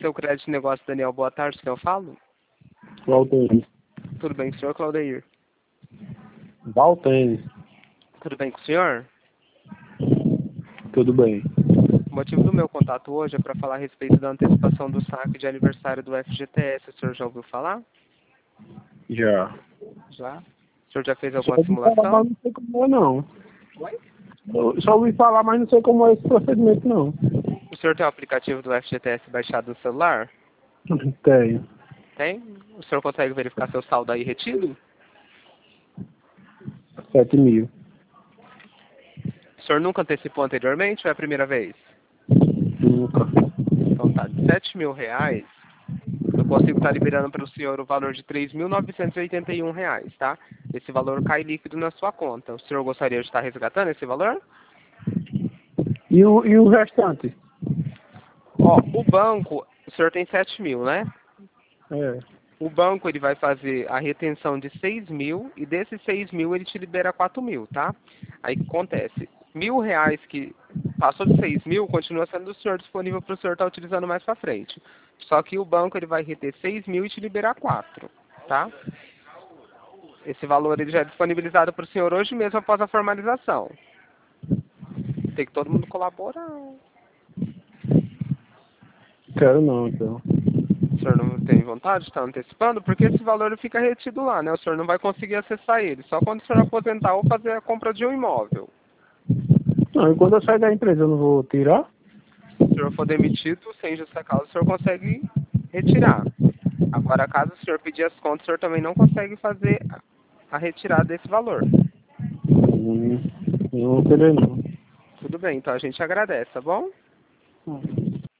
seu crédito de negócio, Daniel. Boa tarde, senhor. Eu falo? Valteire. Tudo bem com o senhor, Claudeir? Valteire. Tudo bem com o senhor? Tudo bem. O motivo do meu contato hoje é para falar a respeito da antecipação do saque de aniversário do FGTS. O senhor já ouviu falar? Já. Já? O senhor já fez Só alguma ouvi falar, simulação? mas não sei como é, não. Eu só ouvi falar, mas não sei como é esse procedimento, não. O senhor tem o aplicativo do FGTS baixado no celular? Tenho. Tem? O senhor consegue verificar seu saldo aí retido? 7.000. O senhor nunca antecipou anteriormente ou é a primeira vez? Nunca. Então tá, de R$ 7.000, eu consigo estar liberando para o senhor o valor de R$ 3.981, tá? Esse valor cai líquido na sua conta. O senhor gostaria de estar resgatando esse valor? E o restante? Ó, o banco, o senhor tem 7.000, né? É. O banco ele vai fazer a retenção de 6.000 e desses 6.000 ele te libera 4.000, tá? Aí o que acontece? R$ 1.000 que passou de 6.000 continua sendo do senhor disponível para o senhor estar utilizando mais para frente. Só que o banco ele vai reter 6.000 e te liberar 4, tá? Esse valor ele já é disponibilizado para o senhor hoje mesmo após a formalização. Tem que todo mundo colaborar. Quero não, então. O senhor não tem vontade de estar antecipando? Porque esse valor fica retido lá, né? O senhor não vai conseguir acessar ele. Só quando o senhor aposentar ou fazer a compra de um imóvel. Não, e quando eu sair da empresa eu não vou tirar? Se o senhor for demitido, sem justa causa, o senhor consegue retirar. Agora, caso o senhor pedir as contas, o senhor também não consegue fazer a retirada desse valor. Não vou querer não. Tudo bem, então a gente agradece, tá bom?